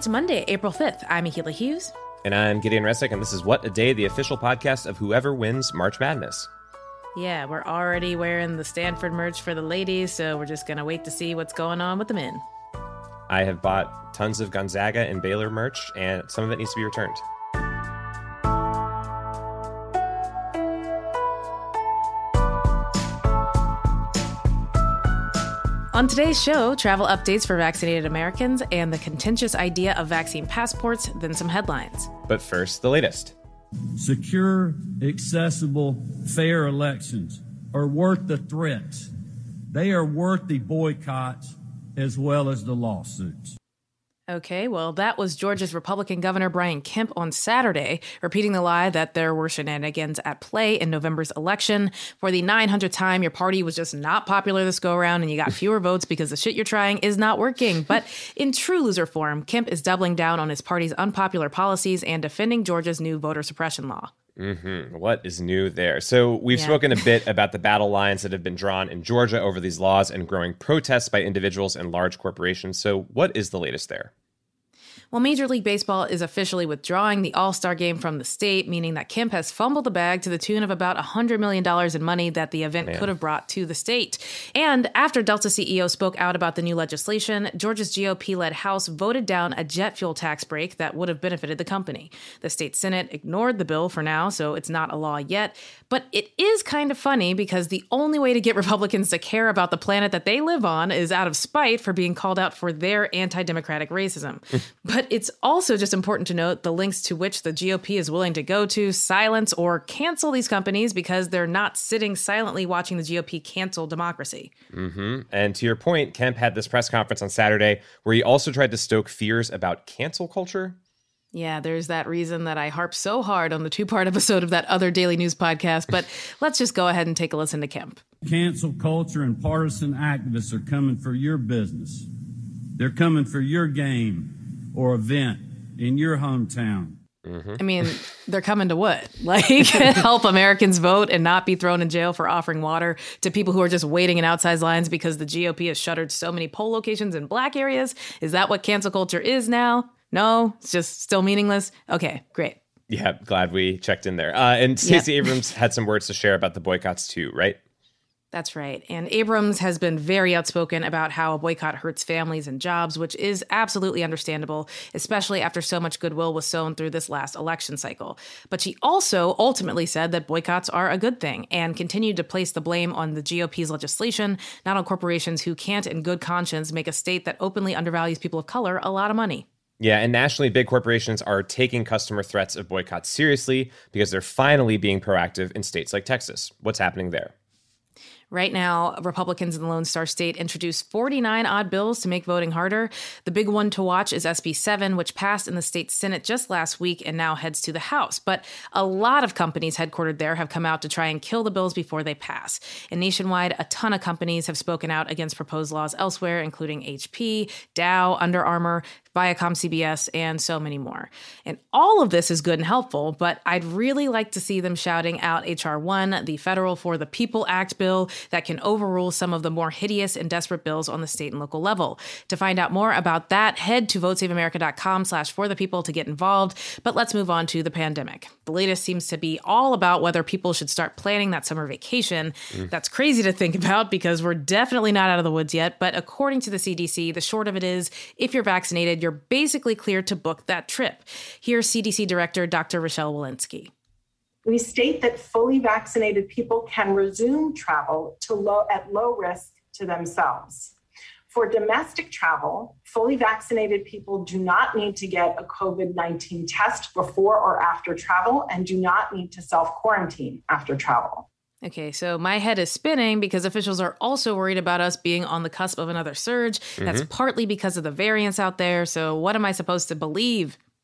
It's Monday, April 5th. I'm Akila Hughes. And I'm Gideon Resick, and this is What a Day, the official podcast of whoever wins March Madness. Yeah, we're already wearing the Stanford merch for the ladies, so we're just going to wait to see what's going on with the men. I have bought tons of Gonzaga and Baylor merch, and some of it needs to be returned. On today's show, travel updates for vaccinated Americans and the contentious idea of vaccine passports, then some headlines. But first, the latest. Secure, accessible, fair elections are worth the threats. They are worth the boycotts as well as the lawsuits. Okay, well, that was Georgia's Republican Governor Brian Kemp on Saturday, repeating the lie that there were shenanigans at play in November's election. For the 900th time, your party was just not popular this go-around, and you got fewer votes because the shit you're trying is not working. But in true loser form, Kemp is doubling down on his party's unpopular policies and defending Georgia's new voter suppression law. What is new there? So we've spoken a bit about the battle lines that have been drawn in Georgia over these laws and growing protests by individuals and large corporations. So what is the latest there? Well, Major League Baseball is officially withdrawing the All-Star game from the state, meaning that Kemp has fumbled the bag to the tune of about $100 million in money that the event could have brought to the state. And after Delta CEO spoke out about the new legislation, Georgia's GOP-led House voted down a jet fuel tax break that would have benefited the company. The state Senate ignored the bill for now, so it's not a law yet. But it is kind of funny because the only way to get Republicans to care about the planet that they live on is out of spite for being called out for their anti-democratic racism. But it's also just important to note the lengths to which the GOP is willing to go to silence or cancel these companies because they're not sitting silently watching the GOP cancel democracy. And to your point, Kemp had this press conference on Saturday where he also tried to stoke fears about cancel culture. Yeah, there's that reason that I harp so hard on the two-part episode of that other daily news podcast, but let's just go ahead and take a listen to Kemp. Cancel culture and partisan activists are coming for your business. They're coming for your game or event in your hometown. I mean, they're coming to what? Like, help Americans vote and not be thrown in jail for offering water to people who are just waiting in outside lines because the GOP has shuttered so many poll locations in black areas? Is that what cancel culture is now? No, it's just still meaningless. Okay, great. Yeah, glad we checked in there. And Stacey Abrams had some words to share about the boycotts too, right? That's right. And Abrams has been very outspoken about how a boycott hurts families and jobs, which is absolutely understandable, especially after so much goodwill was sown through this last election cycle. But she also ultimately said that boycotts are a good thing and continued to place the blame on the GOP's legislation, not on corporations who can't in good conscience make a state that openly undervalues people of color a lot of money. Yeah, and nationally, big corporations are taking customer threats of boycotts seriously because they're finally being proactive in states like Texas. What's happening there? Right now, Republicans in the Lone Star State introduced 49 odd bills to make voting harder. The big one to watch is SB 7, which passed in the state Senate just last week and now heads to the House. But a lot of companies headquartered there have come out to try and kill the bills before they pass. And nationwide, a ton of companies have spoken out against proposed laws elsewhere, including HP, Dow, Under Armour, Viacom CBS, and so many more. And all of this is good and helpful, but I'd really like to see them shouting out H.R. 1, the Federal For the People Act bill that can overrule some of the more hideous and desperate bills on the state and local level. To find out more about that, head to votesaveamerica.com/forthepeople to get involved. But let's move on to the pandemic. The latest seems to be all about whether people should start planning that summer vacation. That's crazy to think about because we're definitely not out of the woods yet. But according to the CDC, the short of it is, if you're vaccinated, you're basically cleared to book that trip. Here's CDC Director Dr. Rochelle Walensky. We state that fully vaccinated people can resume travel at low risk to themselves. For domestic travel, fully vaccinated people do not need to get a COVID-19 test before or after travel and do not need to self-quarantine after travel. Okay, so my head is spinning because officials are also worried about us being on the cusp of another surge. That's partly because of the variants out there. So what am I supposed to believe?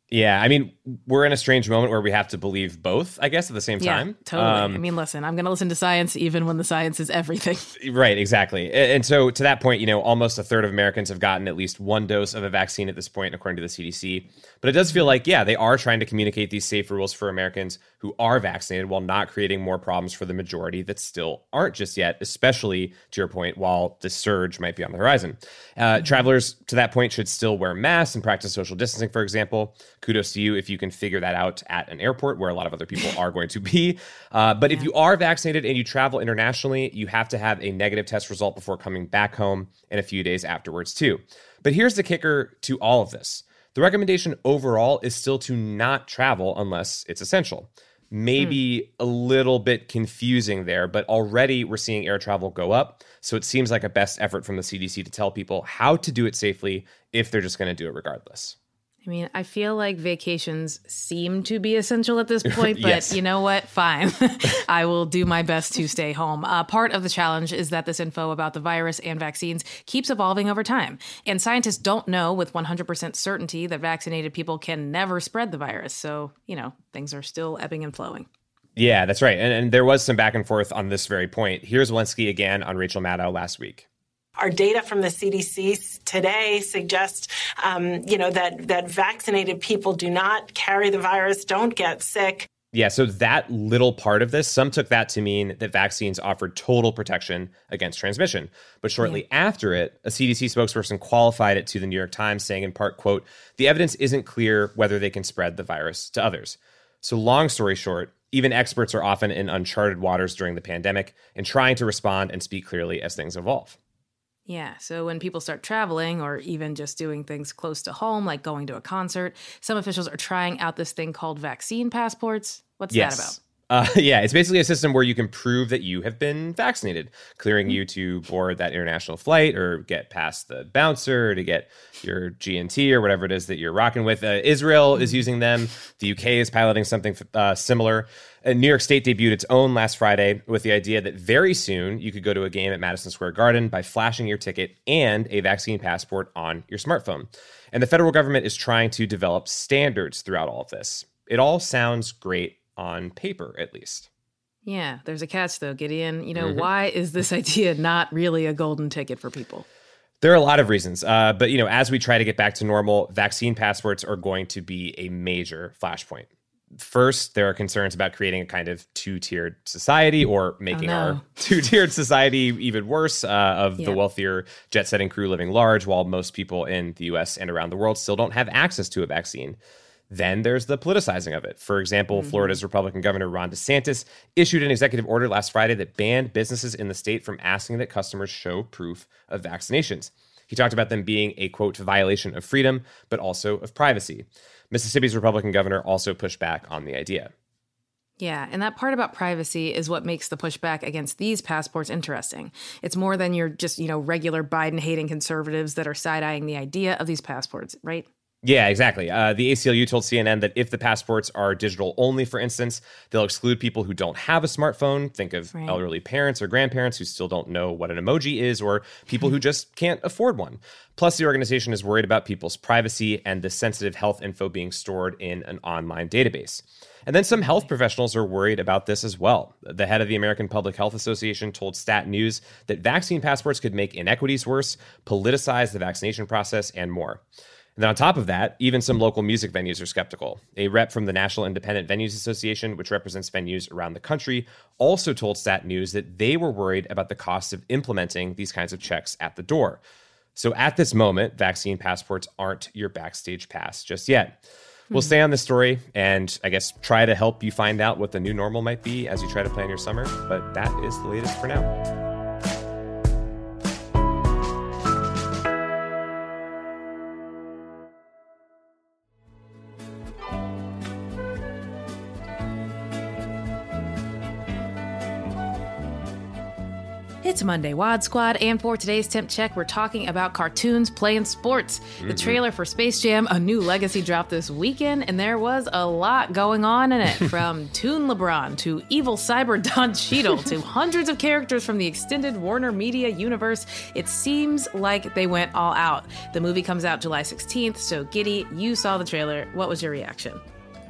Yeah, I mean, we're in a strange moment where we have to believe both, I guess, at the same time. Yeah, totally. I mean, listen, I'm going to listen to science even when the science is everything. Right, exactly. And so to that point, almost a third of Americans have gotten at least one dose of a vaccine at this point, according to the CDC. But it does feel like, yeah, they are trying to communicate these safe rules for Americans who are vaccinated while not creating more problems for the majority that still aren't just yet, especially, to your point, while the surge might be on the horizon. Travelers, to that point, should still wear masks and practice social distancing, for example. Kudos to you if you can figure that out at an airport where a lot of other people are going to be. But if you are vaccinated and you travel internationally, you have to have a negative test result before coming back home and a few days afterwards too. But here's the kicker to all of this. The recommendation overall is still to not travel unless it's essential. Maybe a little bit confusing there, but already we're seeing air travel go up. So it seems like a best effort from the CDC to tell people how to do it safely if they're just going to do it regardless. I mean, I feel like vacations seem to be essential at this point, but Yes. You know what? Fine. I will do my best to stay home. Part of the challenge is that this info about the virus and vaccines keeps evolving over time. And scientists don't know with 100% certainty that vaccinated people can never spread the virus. So, things are still ebbing and flowing. Yeah, that's right. And there was some back and forth on this very point. Here's Walensky again on Rachel Maddow last week. Our data from the CDC today suggests, that vaccinated people do not carry the virus, don't get sick. Yeah, so that little part of this, some took that to mean that vaccines offered total protection against transmission. But shortly after it, a CDC spokesperson qualified it to the New York Times, saying in part, quote, "The evidence isn't clear whether they can spread the virus to others." So long story short, even experts are often in uncharted waters during the pandemic and trying to respond and speak clearly as things evolve. Yeah, so when people start traveling or even just doing things close to home, like going to a concert, some officials are trying out this thing called vaccine passports. What's that about? Yeah, it's basically a system where you can prove that you have been vaccinated, clearing you to board that international flight or get past the bouncer to get your GNT or whatever it is that you're rocking with. Israel is using them. The UK is piloting something similar. New York State debuted its own last Friday with the idea that very soon you could go to a game at Madison Square Garden by flashing your ticket and a vaccine passport on your smartphone. And the federal government is trying to develop standards throughout all of this. It all sounds great on paper, at least. Yeah, there's a catch though, Gideon. Why is this idea not really a golden ticket for people? There are a lot of reasons. But, as we try to get back to normal, vaccine passports are going to be a major flashpoint. First, there are concerns about creating a kind of two-tiered society or making our two-tiered society even worse of the wealthier jet-setting crew living large while most people in the U.S. and around the world still don't have access to a vaccine. Then there's the politicizing of it. For example, Florida's Republican Governor Ron DeSantis issued an executive order last Friday that banned businesses in the state from asking that customers show proof of vaccinations. He talked about them being a, quote, violation of freedom, but also of privacy. Mississippi's Republican governor also pushed back on the idea. Yeah, and that part about privacy is what makes the pushback against these passports interesting. It's more than your just, regular Biden-hating conservatives that are side-eyeing the idea of these passports, right? Yeah, exactly. The ACLU told CNN that if the passports are digital only, for instance, they'll exclude people who don't have a smartphone. Think of elderly parents or grandparents who still don't know what an emoji is, or people who just can't afford one. Plus, the organization is worried about people's privacy and the sensitive health info being stored in an online database. And then some health professionals are worried about this as well. The head of the American Public Health Association told Stat News that vaccine passports could make inequities worse, politicize the vaccination process, and more. And then on top of that, even some local music venues are skeptical. A rep from the National Independent Venues Association, which represents venues around the country, also told Stat News that they were worried about the cost of implementing these kinds of checks at the door. So at this moment, vaccine passports aren't your backstage pass just yet. We'll stay on this story and I guess try to help you find out what the new normal might be as you try to plan your summer. But that is the latest for now. It's Monday Wad Squad, and for today's Temp Check, we're talking about cartoons playing sports. The trailer for Space Jam: A New Legacy dropped this weekend, and there was a lot going on in it. From Toon LeBron to evil cyber Don Cheadle to hundreds of characters from the extended Warner Media universe, it seems like they went all out. The movie comes out July 16th, so Giddy, you saw the trailer. What was your reaction?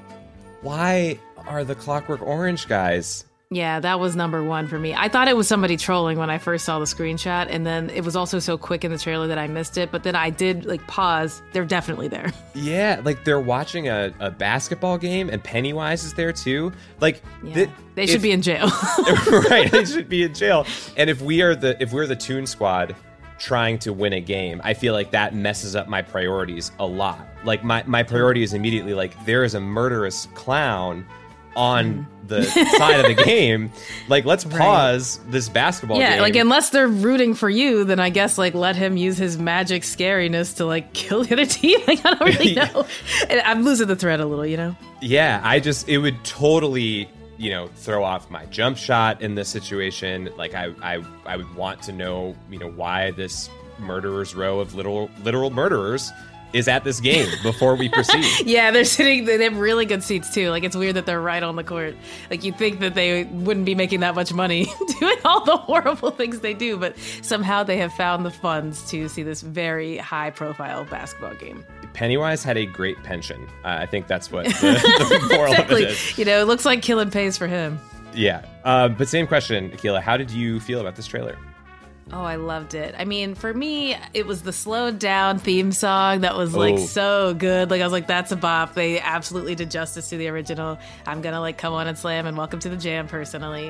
Why are the Clockwork Orange guys? Yeah, that was number one for me. I thought it was somebody trolling when I first saw the screenshot, and then it was also so quick in the trailer that I missed it. But then I did pause. They're definitely there. Yeah, they're watching a basketball game, and Pennywise is there too. They should be in jail. Right, they should be in jail. And if we're the Toon Squad trying to win a game, I feel like that messes up my priorities a lot. My priority is immediately there is a murderous clown on the side of the game. Let's pause this basketball game. Yeah, unless they're rooting for you, then I guess let him use his magic scariness to kill the other team. I don't really know. I'm losing the thread a little, Yeah, it would totally, throw off my jump shot in this situation. I would want to know, why this murderer's row of literal murderers is at this game before we proceed. Yeah, they have really good seats too. It's weird that they're right on the court. You'd think that they wouldn't be making that much money doing all the horrible things they do, but somehow they have found the funds to see this very high profile basketball game. Pennywise had a great pension. I think that's what the moral exactly. of it is. It looks like killing pays for him. Yeah. But same question, Akila. How did you feel about this trailer? Oh, I loved it. I mean, for me, it was the slowed down theme song that was so good. I was like, that's a bop. They absolutely did justice to the original. I'm gonna come on and slam and welcome to the jam personally.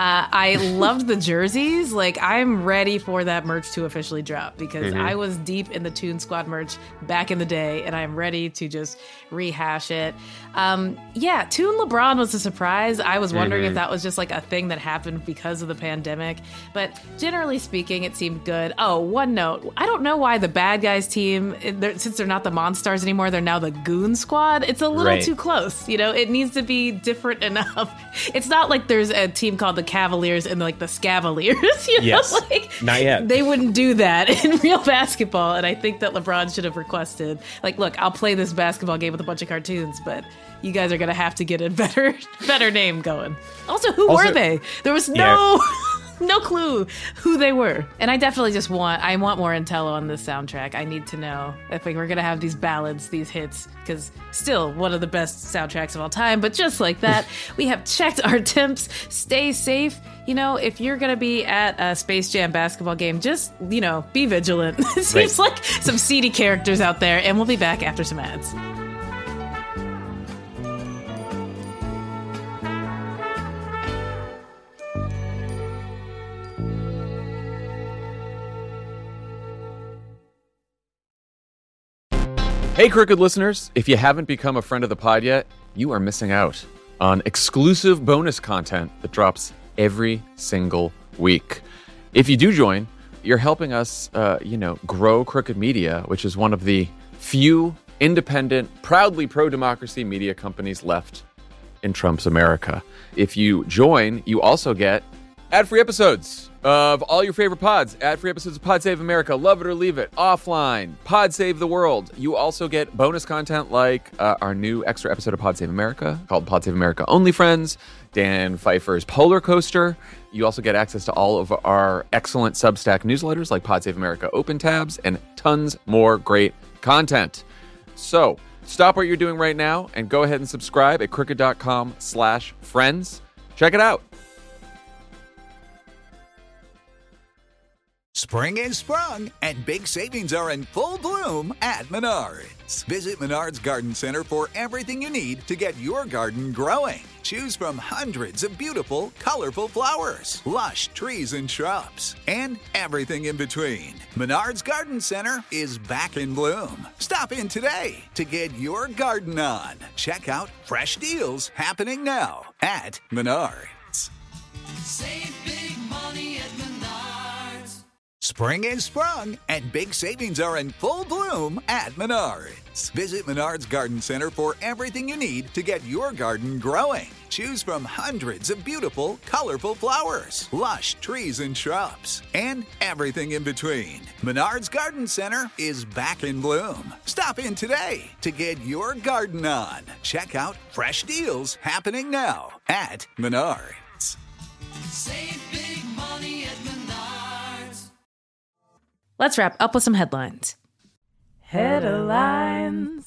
I loved the jerseys. I'm ready for that merch to officially drop because I was deep in the Toon Squad merch back in the day, and I'm ready to just rehash it. Toon LeBron was a surprise. I was wondering if that was just a thing that happened because of the pandemic, but generally speaking, it seemed good. Oh, one note. I don't know why the bad guys team, since they're not the Monstars anymore, they're now the Goon Squad. It's a little too close. It needs to be different enough. It's not like there's a team called the Cavaliers and the Scavaliers. Yes. Not yet. They wouldn't do that in real basketball. And I think that LeBron should have requested, look, I'll play this basketball game with a bunch of cartoons, but you guys are going to have to get a better name going. Also, who were they? There was no clue who they were. And I definitely I want more intel on this soundtrack. I need to know if we're going to have these ballads, these hits, because still one of the best soundtracks of all time. But just like that, we have checked our temps. Stay safe. If you're going to be at a Space Jam basketball game, just, be vigilant. It seems like some seedy characters out there. And we'll be back after some ads. Hey, Crooked listeners, if you haven't become a friend of the pod yet, you are missing out on exclusive bonus content that drops every single week. If you do join, you're helping us, grow Crooked Media, which is one of the few independent, proudly pro-democracy media companies left in Trump's America. If you join, you also get ad-free episodes of all your favorite pods, ad-free episodes of Pod Save America, Love It or Leave It, Offline, Pod Save the World. You also get bonus content like our new extra episode of Pod Save America called Pod Save America Only Friends, Dan Pfeiffer's Polar Coaster. You also get access to all of our excellent Substack newsletters like Pod Save America Open Tabs and tons more great content. So stop what you're doing right now and go ahead and subscribe at crooked.com/friends. Check it out. Spring is sprung, and big savings are in full bloom at Menards. Visit Menards Garden Center for everything you need to get your garden growing. Choose from hundreds of beautiful, colorful flowers, lush trees and shrubs, and everything in between. Menards Garden Center is back in bloom. Stop in today to get your garden on. Check out fresh deals happening now at Menards. Save big money at Menards. Spring is sprung, and big savings are in full bloom at Menards. Visit Menards Garden Center for everything you need to get your garden growing. Choose from hundreds of beautiful, colorful flowers, lush trees and shrubs, and everything in between. Menards Garden Center is back in bloom. Stop in today to get your garden on. Check out fresh deals happening now at Menards. Save big money at Menards. Let's wrap up with some headlines. Headlines.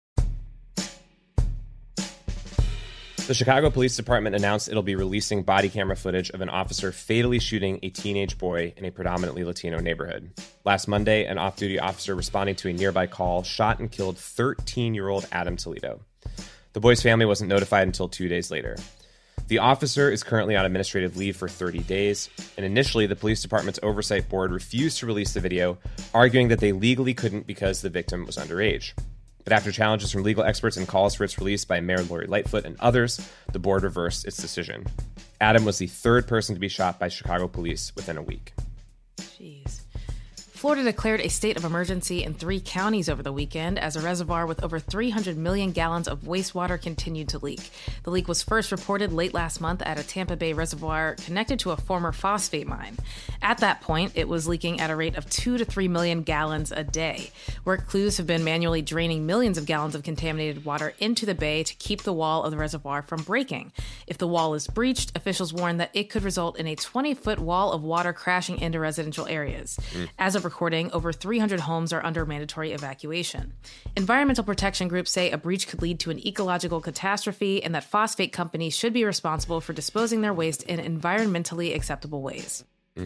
The Chicago Police Department announced it'll be releasing body camera footage of an officer fatally shooting a teenage boy in a predominantly Latino neighborhood. Last Monday, an off-duty officer responding to a nearby call shot and killed 13-year-old Adam Toledo. The boy's family wasn't notified until 2 days later. The officer is currently on administrative leave for 30 days, and initially the police department's oversight board refused to release the video, arguing that they legally couldn't because the victim was underage. But after challenges from legal experts and calls for its release by Mayor Lori Lightfoot and others, the board reversed its decision. Adam was the third person to be shot by Chicago police within a week. Jeez. Florida declared a state of emergency in 3 counties over the weekend as a reservoir with over 300 million gallons of wastewater continued to leak. The leak was first reported late last month at a Tampa Bay reservoir connected to a former phosphate mine. At that point, it was leaking at a rate of 2 to 3 million gallons a day. Work crews have been manually draining millions of gallons of contaminated water into the bay to keep the wall of the reservoir from breaking. If the wall is breached, officials warn that it could result in a 20-foot wall of water crashing into residential areas. As of recording, over 300 homes are under mandatory evacuation. Environmental protection groups say a breach could lead to an ecological catastrophe and that phosphate companies should be responsible for disposing their waste in environmentally acceptable ways.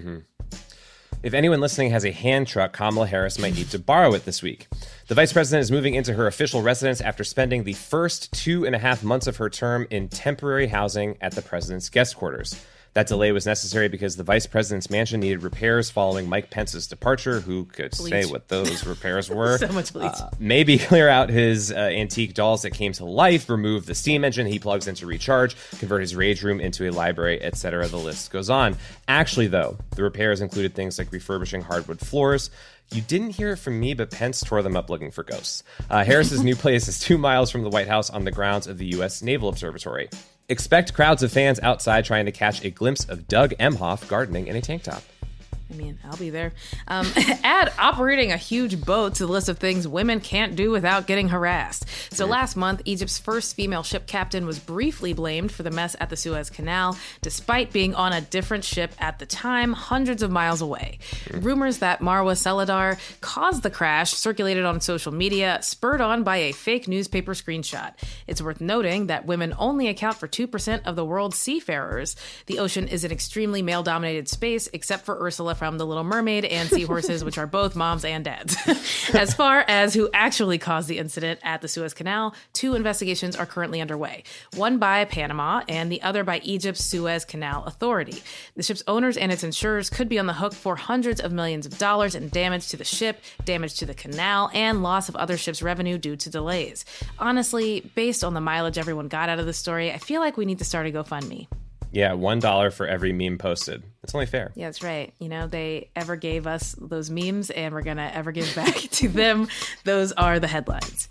If anyone listening has a hand truck, Kamala Harris might need to borrow it this week. The vice president is moving into her official residence after spending the first 2.5 months of her term in temporary housing at the president's guest quarters. That delay was necessary because the vice president's mansion needed repairs following Mike Pence's departure, who could say what those repairs were. So much bleach. Maybe clear out his antique dolls that came to life, remove the steam engine he plugs in to recharge, convert his rage room into a library, etc. The list goes on. Actually, though, the repairs included things like refurbishing hardwood floors. You didn't hear it from me, but Pence tore them up looking for ghosts. Harris's new place is 2 miles from the White House on the grounds of the U.S. Naval Observatory. Expect crowds of fans outside trying to catch a glimpse of Doug Emhoff gardening in a tank top. I mean, I'll be there. Add operating a huge boat to the list of things women can't do without getting harassed. So last month, Egypt's first female ship captain was briefly blamed for the mess at the Suez Canal, despite being on a different ship at the time, hundreds of miles away. Rumors that Marwa Seladar caused the crash circulated on social media, spurred on by a fake newspaper screenshot. It's worth noting that women only account for 2% of the world's seafarers. The ocean is an extremely male-dominated space, except for Ursula from The Little Mermaid and seahorses, which are both moms and dads. As far as who actually caused the incident at the Suez Canal, 2 investigations are currently underway. One by Panama and the other by Egypt's Suez Canal Authority. The ship's owners and its insurers could be on the hook for hundreds of millions of dollars in damage to the ship, damage to the canal, and loss of other ships' revenue due to delays. Honestly, based on the mileage everyone got out of the story, I feel like we need to start a GoFundMe. Yeah, $1 for every meme posted. That's only fair. Yeah, that's right. You know, they ever gave us those memes, and we're going to ever give back to them. Those are the headlines.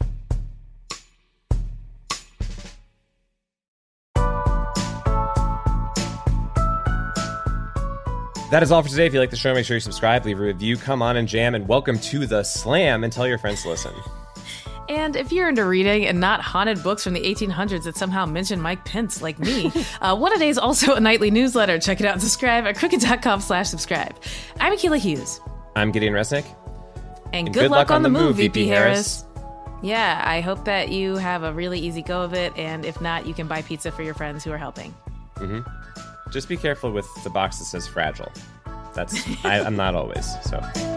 That is all for today. If you like the show, make sure you subscribe, leave a review, come on and jam, and welcome to The Slam, and tell your friends to listen. And if you're into reading and not haunted books from the 1800s that somehow mention Mike Pence like me, What A Day is also a nightly newsletter. Check it out and subscribe at crooked.com/subscribe. I'm Akilah Hughes. I'm Gideon Resnick. And good luck on the move, VP Harris. Yeah, I hope that you have a really easy go of it. And if not, you can buy pizza for your friends who are helping. Just be careful with the box that says fragile. I'm not always, so...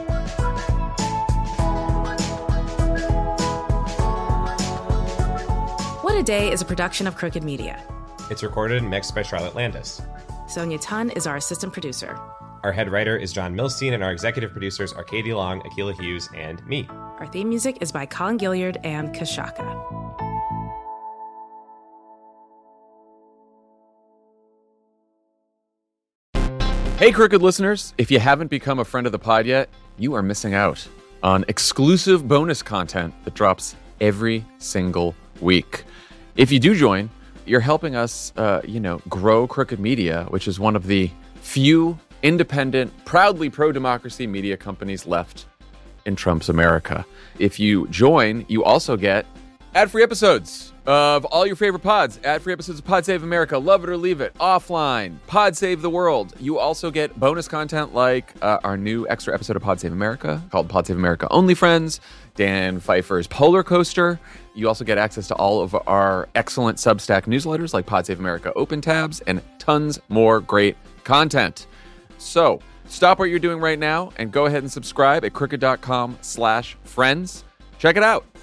What a Day is a production of Crooked Media. It's recorded and mixed by Charlotte Landis. Sonia Tun is our assistant producer. Our head writer is John Milstein, and our executive producers are Katie Long, Akilah Hughes, and me. Our theme music is by Colin Gilliard and Kashaka. Hey, Crooked listeners, if you haven't become a friend of the pod yet, you are missing out on exclusive bonus content that drops every single week. If you do join, you're helping us, grow Crooked Media, which is one of the few independent, proudly pro-democracy media companies left in Trump's America. If you join, you also get ad-free episodes of all your favorite pods, ad-free episodes of Pod Save America, Love It or Leave It, Offline, Pod Save the World. You also get bonus content like our new extra episode of Pod Save America called Pod Save America Only Friends, Dan Pfeiffer's Polar Coaster. You also get access to all of our excellent Substack newsletters like Pod Save America Open Tabs and tons more great content. So stop what you're doing right now and go ahead and subscribe at crooked.com/friends. Check it out.